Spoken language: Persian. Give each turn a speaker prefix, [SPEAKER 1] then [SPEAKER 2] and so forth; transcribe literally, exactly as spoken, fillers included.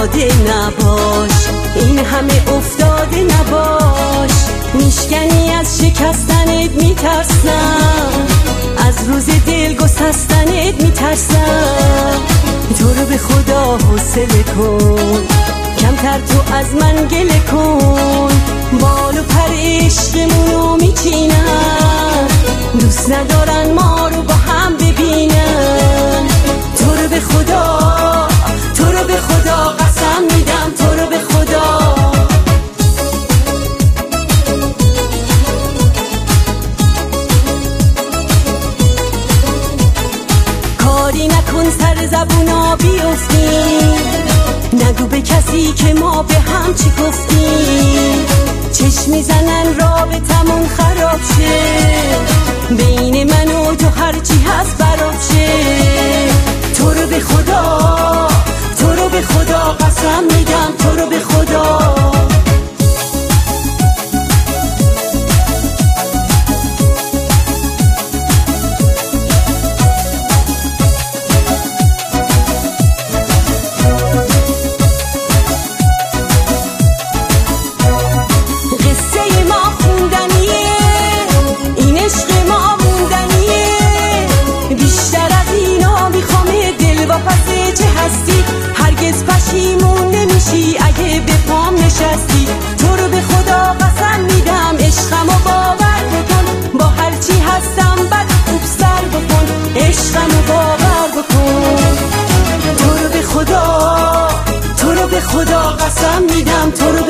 [SPEAKER 1] داده نباش، این همه افتاده نباش. میشکنی از شکستنت میترسم، از روز دل گسستنت میترسم. تو رو به خدا حوصله کن، کمتر تو از من گله کن. بال و پر عشقمونو میچینن، دوست ندارن ما رو با هم ببینن. تو رو به خدا، تو رو به خدا قسم میدم، تو رو به خدا. کاری نکن سر زبونا بیفتیم، نگو به کسی که ما به هم چی گفتیم. چشم میزنن رابطمون خراب شه، بین من و تو هرچی هست براب شه. تو رو به خدا، تو رو به خدا قسم میدم، تو رو به خدا. هرگز پشیمون نمیشی اگه به پام نشستی. تو رو به خدا قسم میدم، عشقمو باور بکن، با هرچی هستم بد خوب سر بکن. عشقمو باور بکن، تو رو به خدا، تو رو به خدا قسم میدم، تو رو